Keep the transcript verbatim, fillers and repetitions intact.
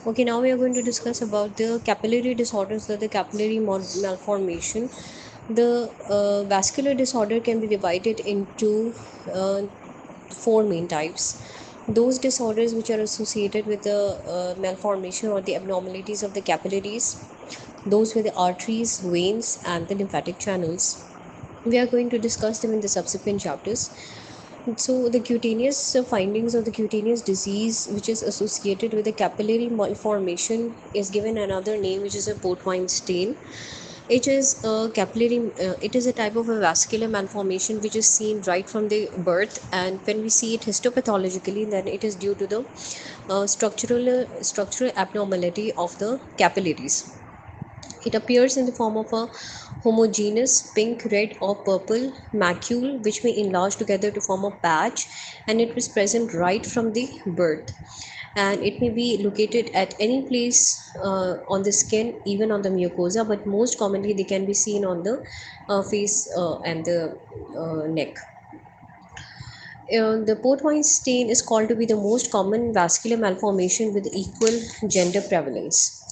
Okay, now we are going to discuss about the capillary disorders, or the capillary mal- malformation. The uh, vascular disorder can be divided into uh, four main types. Those disorders which are associated with the uh, malformation or the abnormalities of the capillaries, those with the arteries, veins, and the lymphatic channels. We are going to discuss them in the subsequent chapters. So, the cutaneous uh, findings of the cutaneous disease, which is associated with the capillary malformation, is given another name, which is a port wine stain. It is a capillary. Uh, it is a type of a vascular malformation which is seen right from the birth, and when we see it histopathologically, then it is due to the uh, structural uh, structural abnormality of the capillaries. It appears in the form of a homogeneous pink, red, or purple macule which may enlarge together to form a patch, and it was present right from the birth. And it may be located at any place uh, on the skin, even on the mucosa, but most commonly they can be seen on the uh, face uh, and the uh, neck. Uh, the port wine stain is called to be the most common vascular malformation with equal gender prevalence.